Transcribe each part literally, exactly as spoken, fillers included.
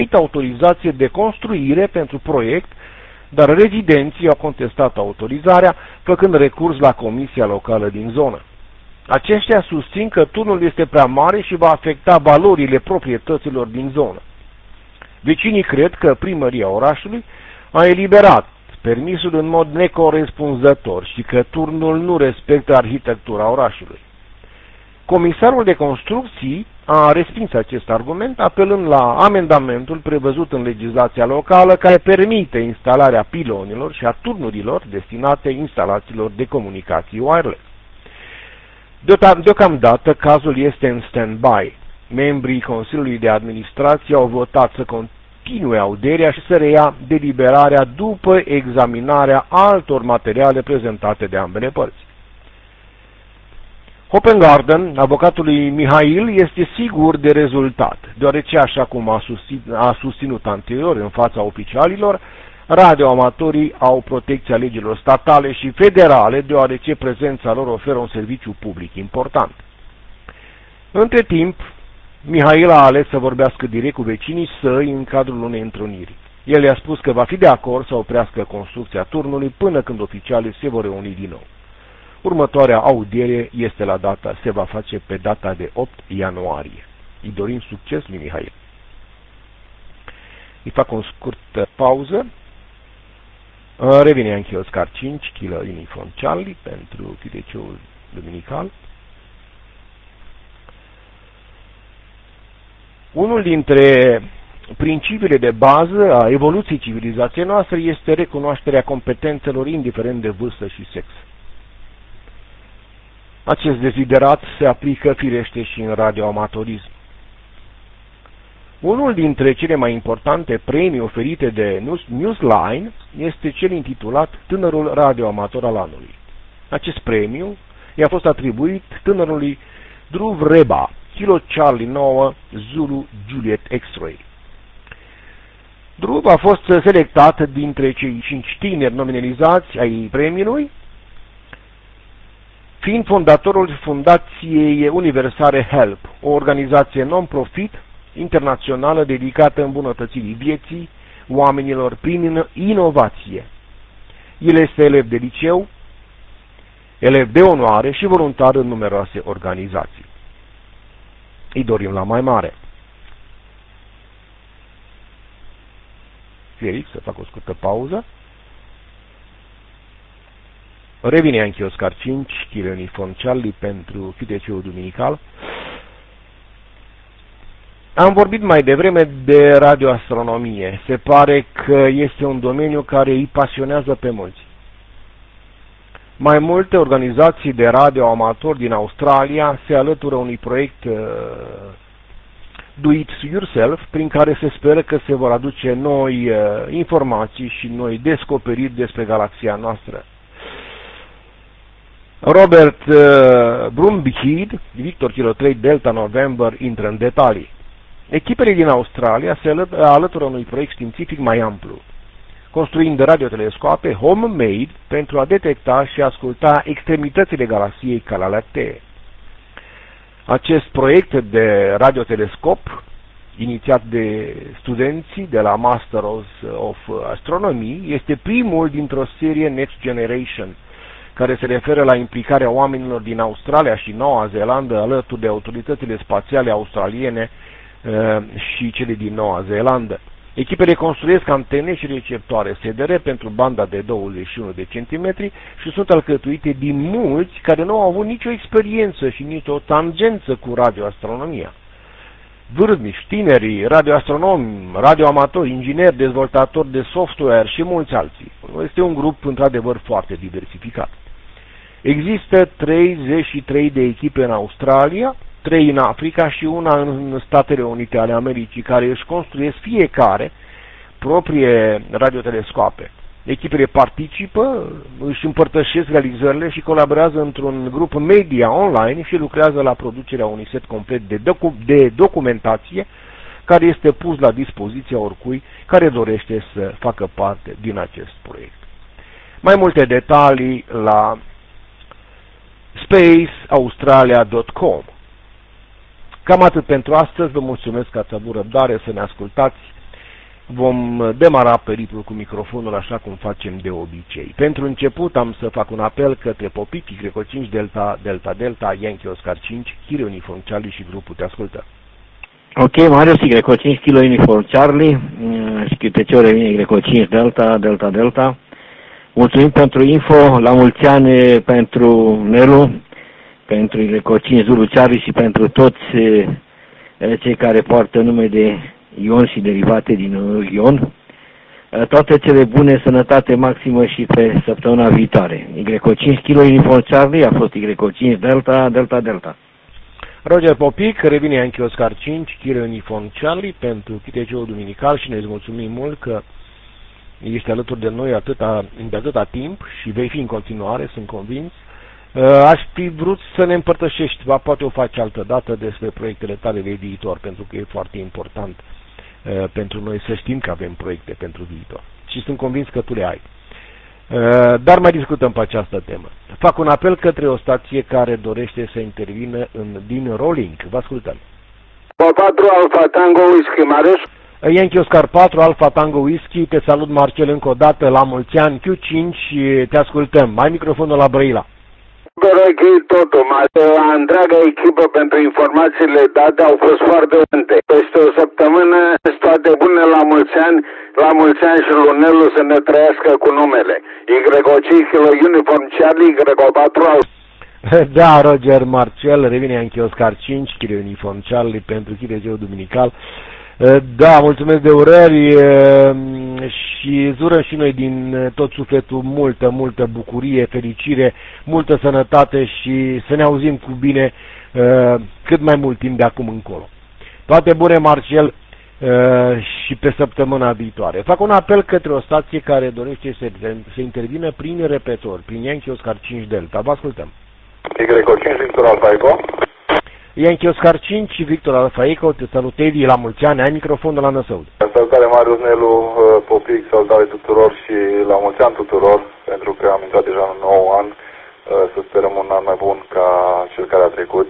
autorizație de construire pentru proiect, dar rezidenții au contestat autorizarea, făcând recurs la comisia locală din zonă. Aceștia susțin că turnul este prea mare și va afecta valorile proprietăților din zonă. Vecinii cred că primăria orașului a eliberat permisul în mod necorespunzător și că turnul nu respectă arhitectura orașului. Comisarul de construcții a respins acest argument, apelând la amendamentul prevăzut în legislația locală care permite instalarea pilonilor și a turnurilor destinate instalațiilor de comunicații wireless. Deocamdată, cazul este în stand-by. Membrii Consiliului de Administrație au votat să continue audierea și să reia deliberarea după examinarea altor materiale prezentate de ambele părți. Hope Garden, avocatul lui Mihail, este sigur de rezultat, deoarece, așa cum a susținut, a susținut anterior în fața oficialilor, radioamatorii au protecția legilor statale și federale, deoarece prezența lor oferă un serviciu public important. Între timp, Mihail a ales să vorbească direct cu vecinii săi în cadrul unei întruniri. El i-a spus că va fi de acord să oprească construcția turnului până când oficialii se vor reuni din nou. Următoarea audiere este la data, se va face pe data de opt ianuarie. Îi dorim succes lui Mihail. Îi fac o scurtă pauză. Revine Yankee Oscar cinci, Kilo Uniform Charlie pentru Q D C-ul duminical. Unul dintre principiile de bază a evoluției civilizației noastre este recunoașterea competențelor indiferent de vârstă și sex. Acest deziderat se aplică firește și în radioamatorism. Unul dintre cele mai importante premii oferite de Newsline este cel intitulat Tânărul radioamator al anului. Acest premiu i-a fost atribuit tânărului Dhruv Reba, Kilo Charlie nouă, Zulu Juliet X-Ray. Dhruv a fost selectat dintre cei cinci tineri nominalizați ai premiului, fiind fondatorul Fundației Universale Help, o organizație non-profit internațională dedicată îmbunătățirii vieții oamenilor prin inovație. El este elev de liceu, elev de onoare și voluntar în numeroase organizații. Îi dorim la mai mare. Felix, să fac o scurtă pauză. Revine Yankee Oscar cinci, Kilo Uniform Charlie pentru Q T C-ul duminical. Am vorbit mai devreme de radioastronomie. Se pare că este un domeniu care îi pasionează pe mulți. Mai multe organizații de radioamatori din Australia se alătură unui proiect uh, Do It Yourself, prin care se speră că se vor aduce noi uh, informații și noi descoperiri despre galaxia noastră. Robert uh, Brumbichid, Victor Kilo trei Delta November, intră în detalii. Echipele din Australia se alătură unui proiect științific mai amplu, construind radiotelescoape homemade pentru a detecta și asculta extremitățile galaxiei Calea Lactee. Acest proiect de radiotelescop, inițiat de studenții de la Masters of Astronomy, este primul dintr-o serie Next Generation, care se referă la implicarea oamenilor din Australia și Noua Zeelandă alături de autoritățile spațiale australiene și cele din Noua Zeelandă. Echipele construiesc antene și receptoare S D R pentru banda de douăzeci și unu de centimetri și sunt alcătuite din mulți care nu au avut nicio experiență și nicio tangență cu radioastronomia. Vârstnici, tinerii, radioastronomi, radioamatori, ingineri, dezvoltatori de software și mulți alții. Este un grup într-adevăr foarte diversificat. Există treizeci și trei de echipe în Australia, trei în Africa și una în Statele Unite ale Americii, care își construiesc fiecare proprie radiotelescoape. Echipele participă, își împărtășesc realizările și colaborează într-un grup media online și lucrează la producerea unui set complet de, docu de documentație care este pus la dispoziția oricui care dorește să facă parte din acest proiect. Mai multe detalii la space australia punct com. Cam atât pentru astăzi, vă mulțumesc că ați avut răbdare să ne ascultați. vom demara periplul cu microfonul așa cum facem de obicei. Pentru început am să fac un apel către Popic, Y cinci Delta, Delta Delta, Yankee Oscar cinci, Chile Uniform Charlie și grupul te ascultă. Ok, Marius, Y cinci Kilo Uniform Charlie și Q T C revine Y cinci Delta, Delta Delta. Mulțumim pentru info, la mulți ani pentru Nelu, pentru Y cinci Zulu Charlie și pentru toți cei care poartă nume de Ion și derivate din Ion. Toate cele bune, sănătate maximă și pe săptămâna viitoare. Y cinci Kilo Uniform Charlie a fost Y cinci Delta, Delta Delta. Roger Popic, revine Yankee Oscar cinci, Chile Uniform Charlie pentru Q T C-ul duminical și ne mulțumim mult că ești alături de noi atâta, de atâta timp și vei fi în continuare, sunt convins. Aș fi vrut să ne împărtășești, ba, poate o faci altă dată, despre proiectele tale de viitor, pentru că e foarte important uh, pentru noi să știm că avem proiecte pentru viitor. Și sunt convins că tu le ai. Uh, dar mai discutăm pe această temă. Fac un apel către o stație care dorește să intervină în, din Rolling. Vă ascultăm. patru Alfa Tango Whisky, Marius. Yankee Oscar patru, Alfa Tango Whisky, te salut Marcel încă o dată, la mulți ani, Q cinci, te ascultăm. Mai microfonul la Brăila. Berechii totul, întreaga echipă pentru informațiile date au fost foarte multe. Peste o săptămână, toate bune, la mulți ani, la mulți ani și Lunelu să ne trăiască cu numele. Y cinci Kilo Uniform Charlie, Y patru Alfa. Da, Roger Marcel, revine Yankee Oscar cinci, Chile Uniform Charlie pentru Q T C-ul duminical. Da, mulțumesc de urări și zurăm și noi din tot sufletul multă, multă bucurie, fericire, multă sănătate și să ne auzim cu bine cât mai mult timp de acum încolo. Toate bune, Marcel, și pe săptămâna viitoare. Fac un apel către o stație care dorește să, să intervină prin repetor, prin Yankee Oscar cinci Delta. Vă ascultăm. Y cinci Victor Alfa Eco. Yankee Oscar cinci și Victor Alfa Eco, te salut, Eddie, la mulți ani, ai microfonul la Năsăud. Salutare Marius, Nelu, Popic, salutare tuturor și la mulți ani tuturor, pentru că am intrat deja în nou an, să sperăm un an mai bun ca cel care a trecut.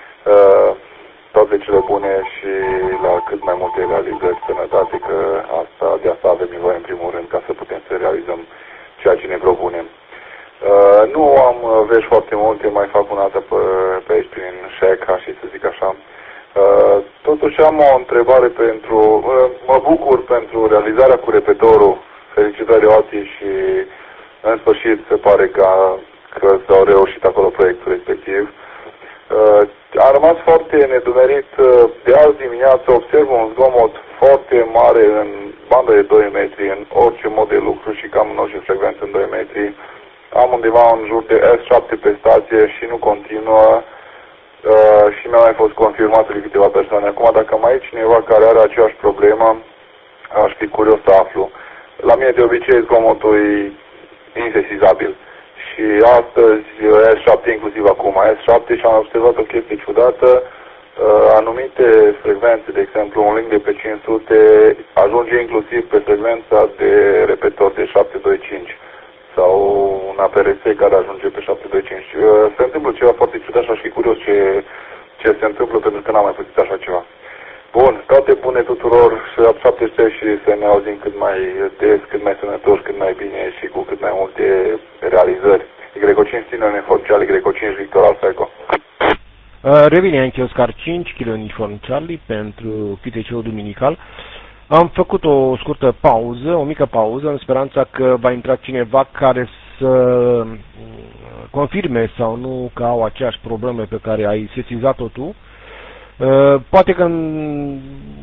Toate cele bune și la cât mai multe realizări, sănătate, că asta, de asta avem nevoie în primul rând, ca să putem să realizăm ceea ce ne propunem. Uh, nu am vești foarte multe, mai fac una dată pe, pe aici prin șeca și să zic așa. Uh, totuși am o întrebare pentru, uh, mă bucur pentru realizarea cu repetorul, felicitări Oti și în sfârșit se pare că, că s-au reușit acolo proiectul respectiv. Uh, a rămas foarte nedumerit, uh, de azi dimineață observ un zgomot foarte mare în bandă de doi metri, în orice mod de lucru și cam în orice frecvență în doi metri. Am undeva în jur de S șapte pe stație și nu continuă uh, și mi-a mai fost confirmat de câteva persoane. Acum, dacă mai e cineva care are aceeași problemă, aș fi curios să aflu. La mine, de obicei, zgomotul e insesizabil. Și astăzi, S șapte, inclusiv acum, S șapte, și am observat o chestie ciudată. Uh, anumite frecvențe, de exemplu, un link de pe cinci sute ajunge inclusiv pe frecvența de repetor de șapte doi cinci. Sau un A P R S care ajunge pe șapte doi cinci. Se întâmplă ceva foarte ciudat și aș fi curios ce, ce se întâmplă, pentru că n-am mai putut așa ceva. Bun, toate bune tuturor și la șapte și să ne auzim cât mai des, cât mai sănătoși, cât mai bine și cu cât mai multe realizări. Y cinci Tine Uniform Charlie, Y cinci Victor Alfa Eco. Revine Yankee Oscar cinci, Kilo Uniform Charlie pentru Q T C-ul duminical. Am făcut o scurtă pauză, o mică pauză, în speranța că va intra cineva care să confirme sau nu că au aceeași probleme pe care ai sesizat-o tu. Poate că în,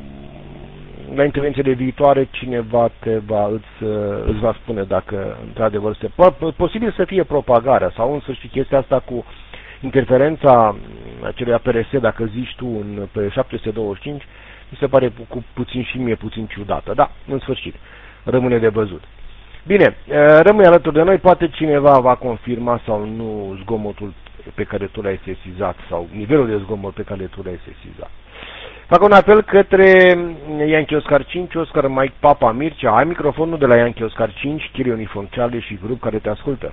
la intervențiile viitoare cineva te va, îți, îți va spune dacă într-adevăr se... Posibil să fie propagarea sau în sfârșit chestia asta cu interferența acelui A P R S, dacă zici tu, în, pe șapte sute douăzeci și cinci, mi se pare cu puțin și mie puțin ciudată. Da, în sfârșit, rămâne de văzut. Bine, rămâi alături de noi, poate cineva va confirma sau nu zgomotul pe care tu l-ai sesizat sau nivelul de zgomot pe care tu l-ai sesizat. Fac un apel către Yankee Oscar cinci, Oscar Mike Papa Mircea. Ai microfonul de la Yankee Oscar cinci, Chile Uniform Charlie și grup care te ascultă.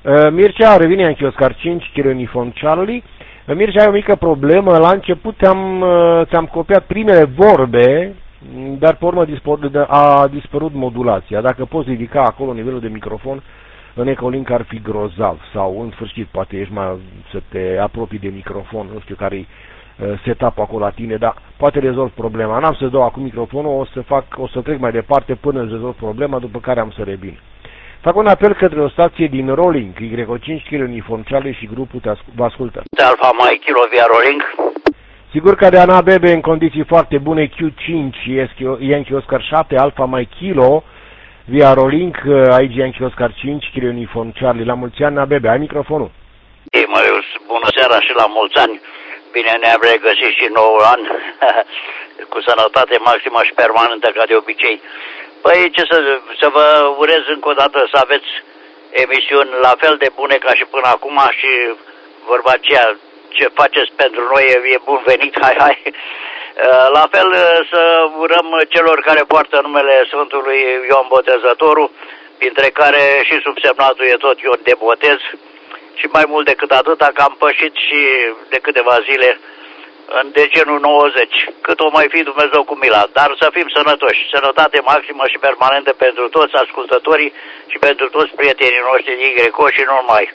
Uh, Mircea, revine Yankee Oscar cinci, Kilo Uniform Charlie. Uh, Mircea, ai o mică problemă. La început ți-am, uh, ți-am copiat primele vorbe, dar pe urmă a dispărut modulația. Dacă poți ridica acolo nivelul de microfon, în Echolink ar fi grozav. Sau, în sfârșit, poate ești mai să te apropii de microfon, nu știu care-i setup acolo la tine, dar poate rezolv problema. N-am să dau acum microfonul, o să fac, o să trec mai departe până îți rezolv problema, după care am să revin. Fac un apel către o stație din Rolling, Y O cinci, Kilo Uniform Charlie și grupul te ascult, vă ascultă. Alfa Mike Kilo via Rolling. Sigur că de Ana Bebe în condiții foarte bune, Q cinci, Yankee Oscar șapte, Alfa Mike Kilo via Rolling, aici Yankee Oscar cinci, Kilo Uniform Charlie. La mulți ani, Ana Bebe, ai microfonul. Ei, Marius, bună seara și la mulți ani. Bine ne-am regăsit și nouă an, cu sănătate maximă și permanentă, ca de obicei. Păi, ce să, să vă urez încă o dată să aveți emisiuni la fel de bune ca și până acum și vorba aceea, ce faceți pentru noi e bun venit, hai, hai. La fel să urăm celor care poartă numele Sfântului Ioan Botezătorul, printre care și subsemnatul e tot Ion de Botez. Și mai mult decât atâta, că am pășit și de câteva zile în decenul nouăzeci, cât o mai fi Dumnezeu cu mila, dar să fim sănătoși, sănătate maximă și permanentă pentru toți ascultătorii și pentru toți prietenii noștri din Greco și nu numai.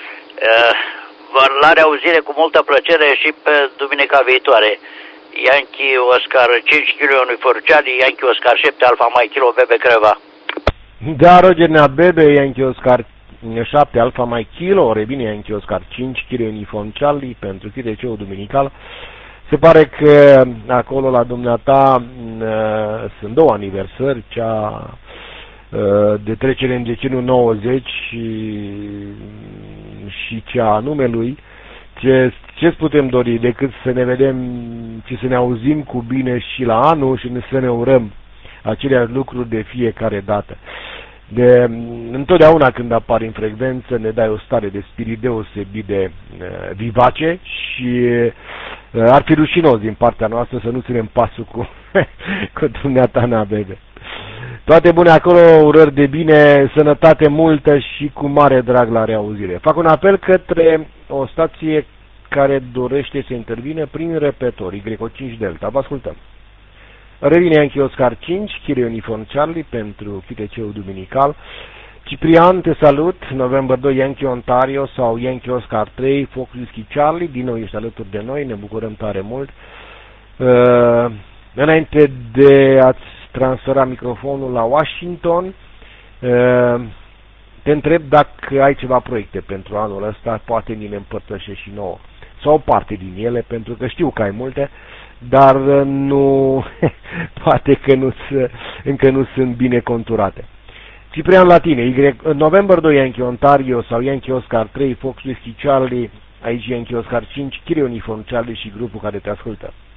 La reauzire cu multă plăcere și pe duminica viitoare. Yankee Oscar cinci, Kilo Uniform Charlie, Yankee Oscar șapte, Alfa Mike Kilo, Bebe Creva. Da, Roger Nea Bebe, Yankee Oscar șapte, Alfa Mike Kilo, revine Yankee Oscar cinci, Kilo Uniform Charlie pentru T D C-ul duminical. Se pare că acolo la dumneata sunt două aniversări, cea de trecere în decenul nouăzeci și, și cea a numelui. Ce ce putem dori decât să ne vedem și să ne auzim cu bine și la anul și să ne urăm aceleași lucruri de fiecare dată. De, întotdeauna când apar în frecvență ne dai o stare de spirit deosebit de uh, vivace și uh, ar fi rușinos din partea noastră să nu ținem pasul cu, cu dumneata Ana Bebe. Toate bune acolo, urări de bine, sănătate multă și cu mare drag la reauzire. Fac un apel către o stație care dorește să intervină prin repetor, Y O cinci Delta. Vă ascultăm. Revine Yankee Oscar cinci, Kilo Uniform Charlie pentru F T C-ul duminical. Ciprian, te salut. November doi, Yankee Ontario sau Yankee Oscar trei, Fox Whiskey Charlie. Din nou ești alături de noi, ne bucurăm tare mult. Uh, înainte de a-ți transfera microfonul la Washington, uh, te întreb dacă ai ceva proiecte pentru anul ăsta, poate ni le împărtășești și nouă. Sau o parte din ele, pentru că știu că ai multe, dar nu, poate că nu, încă nu sunt bine conturate. Ciprian la tine, Y, November doi, Yankee Ontario sau Yankee Oscar trei, Fox Whiskey Charlie, aici Yankee Oscar cinci, Kilo Uniform Charlie și grupul care te ascultă.